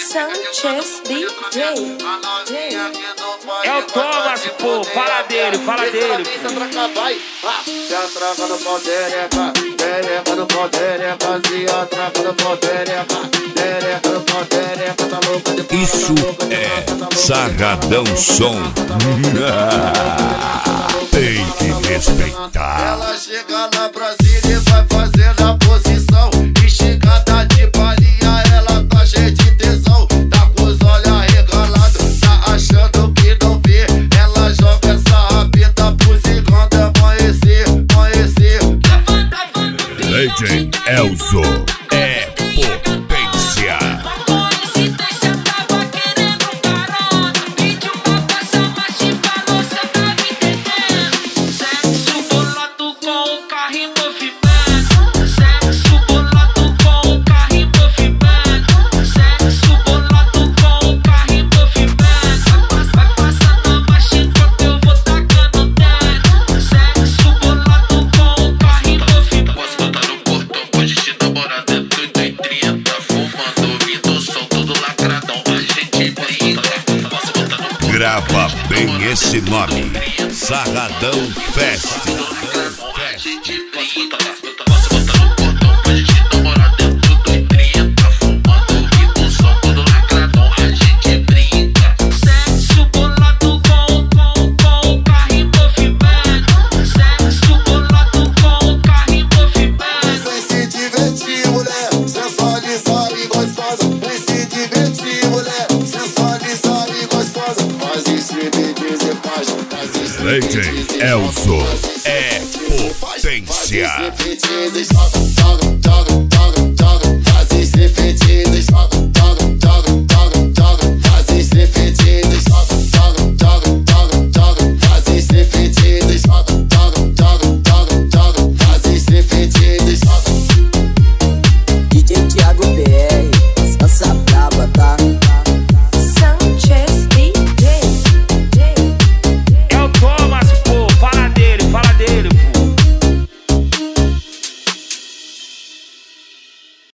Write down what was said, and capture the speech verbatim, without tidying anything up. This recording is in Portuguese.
Sanchez D J. É o Thomas, pô, fala dele, fala dele. Se atraca no pau dereca, dereca no pau dereca, se atraca no pau dereca, dereca no pau dereca, tá louca de pau. Isso é Sarradão Som. Tem que respeitar. Ela chega na Brasília e vai fazendo a posição. Esticada de palhinha, ela tá cheia de tesão. Tá com os olhos arregalados, tá achando que não vê. Ela joga essa rabeta pro zigão até amanhecer, amanhecer. Legend Elzo é potência. Grava bem esse nome, Sarradão Fest. Legend Elzo é potência.